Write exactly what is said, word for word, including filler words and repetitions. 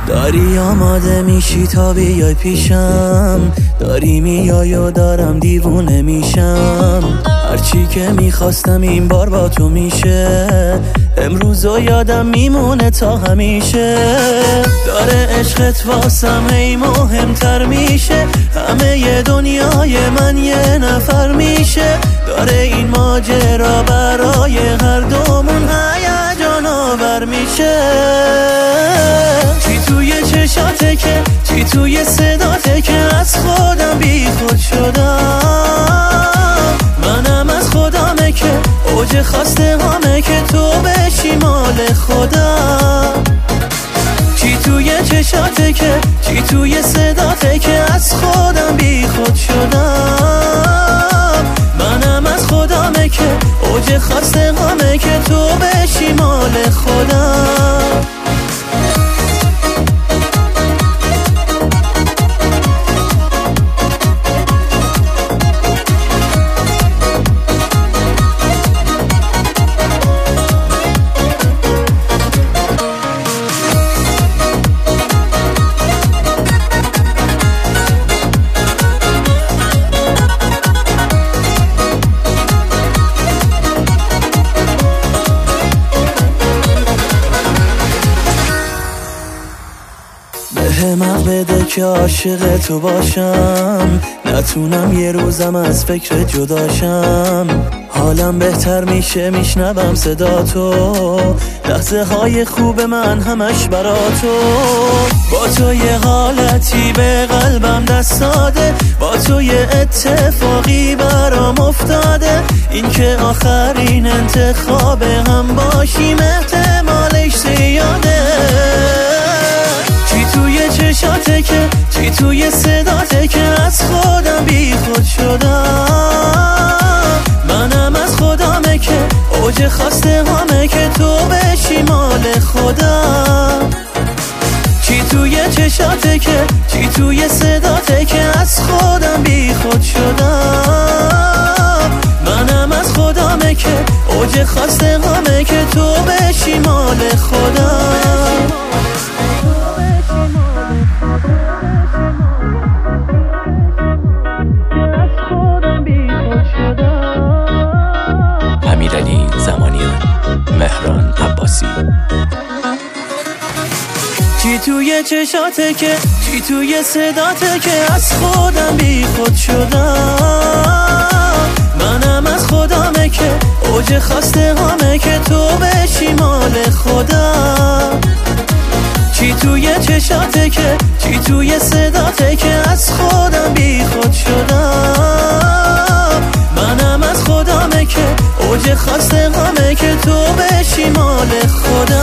داری آماده میشی تا بیای پیشم، داری میای و دارم دیوونه میشم. هرچی که میخواستم این بار با تو میشه، امروز و یادم میمونه تا همیشه. داره عشقت واسم هی مهمتر میشه، همه ی دنیای من یه نفر میشه. داره این ماجرا برای هر دومون هیجان آور میشه. چی توی چشاته که، چی توی صداته که از خودم بی خود شدم. منم از خودمه که اوج خواسته همه که تو بشی مال خودم. چی توی چشاته که، چی توی صداته که از خودم بی خود شدم. منم از خودمه که اوج خواسته همه که تو بشی مال خودم. بهم حق بده که عاشق تو باشم، نتونم یه روزم از فکر جداشم. حالم بهتر میشه میشنوم صدا تو، لحظه های خوب من همش برا تو. با تو یه حالتی به قلبم دست داده، با تو یه اتفاقی برام افتاده. این که آخرین انتخاب هم باشیم احتمالش زیاده. چی توی چشاته که، چی توی صداته که از خودم بی خود شدم. منم از خودمه که اوج خواسته همه که تو بشی مال خودم. چی توی چشاته که، چی توی صداته که از خودم بی خود شدم. منم از خودمه که اوج خواسته همه که تو بشی مال خودم. امیرعلی زمانیان، مهران عباسی. چی توی چشاته که، چی توی صداته که از خودم بی خود شدم. منم از خودمه که اوج خواسته همه که تو بشی مال خودم. چی توی چشاته که، چی توی صداته که از خودم بی خود شدم. منم از خودمه که اوج خواسته همه که تو بشی مال خودم.